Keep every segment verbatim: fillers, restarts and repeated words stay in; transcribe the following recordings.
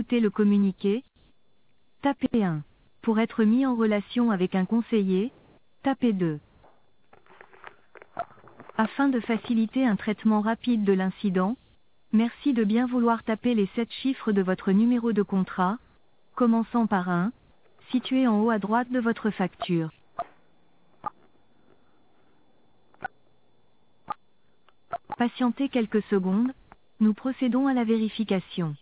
écouter le communiqué, tapez un. Pour être mis en relation avec un conseiller, tapez deux. Afin de faciliter un traitement rapide de l'incident, merci de bien vouloir taper les sept chiffres de votre numéro de contrat, commençant par un, situé en haut à droite de votre facture. Patientez quelques secondes, nous procédons à la vérification.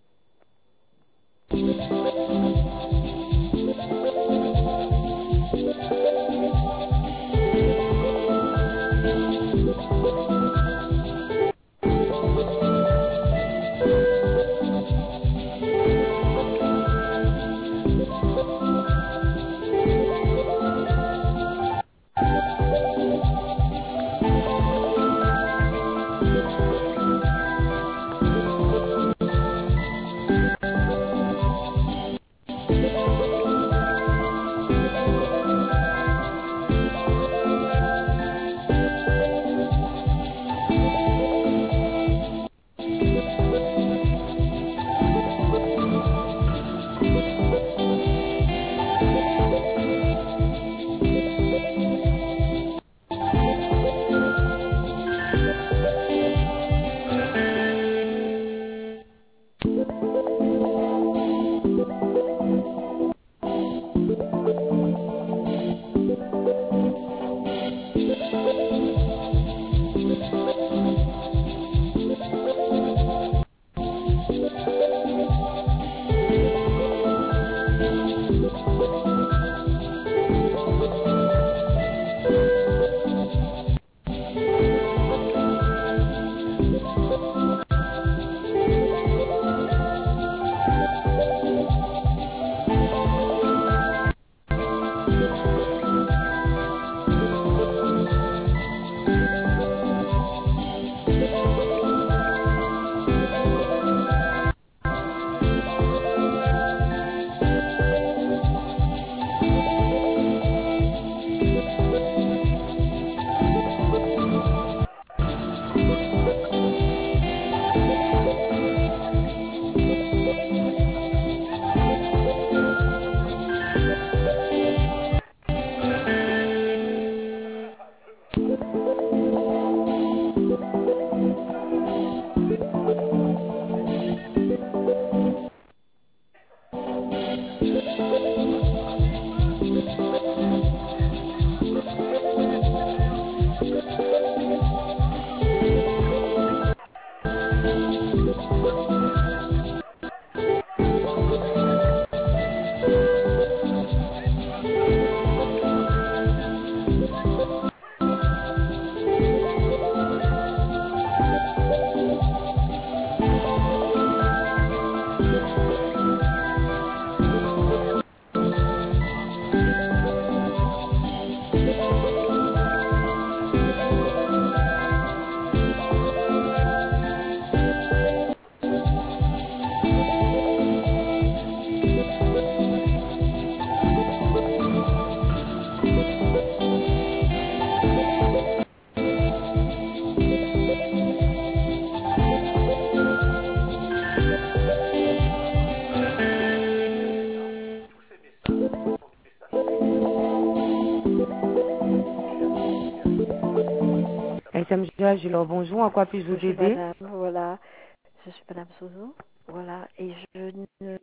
S M G A, je leur bonjour, en quoi puis-je Je vous suis aider? madame, voilà. Je suis madame Sozo, voilà. Et je ne,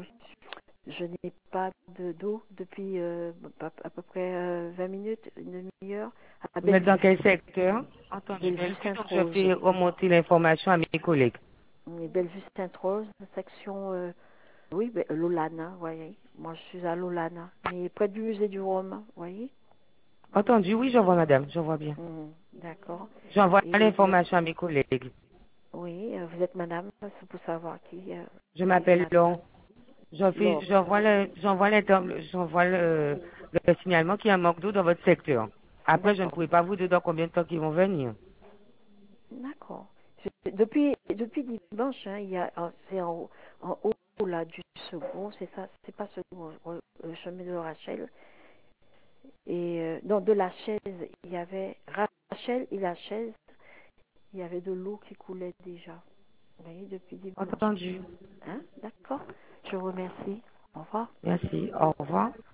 je n'ai pas de d'eau depuis euh, à, à peu près euh, vingt minutes, une demi-heure, à Vous êtes dans Bellevue, quel secteur? Entendu, Bellevue Bellevue, donc je Sainte-Rose. fais remonter l'information à mes collègues. Et Bellevue Sainte-Rose, section, euh, oui, ben, Lolana, vous voyez. Moi, je suis à Lolana, mais près du musée du Rhum, vous voyez. Entendu, oui, je vois madame, je vois bien. Mhm, d'accord. J'envoie Et euh, l'information à mes collègues. oui, euh, vous êtes madame, c'est pour savoir qui, euh, Je qui est m'appelle madame. Laure. Je fais, Laure. j'envoie le, j'envoie l'inter- j'envoie le, le signalement qu'il y a un manque d'eau dans votre secteur. Après, je ne D'accord. pourrai pas vous dire dans combien de temps qu'ils vont venir. D'accord. Je- Depuis, depuis dimanche, hein, il y a, un- c'est en, haut- en haut là du second, c'est ça, c'est pas second, euh, le chemin de Rachel. Et euh, non, de la chaise, il y avait Rachel et la chaise, il y avait de l'eau qui coulait déjà. Oui, depuis dimanche. Entendu. Hein? D'accord. Je vous remercie. Au revoir. Merci. Au revoir.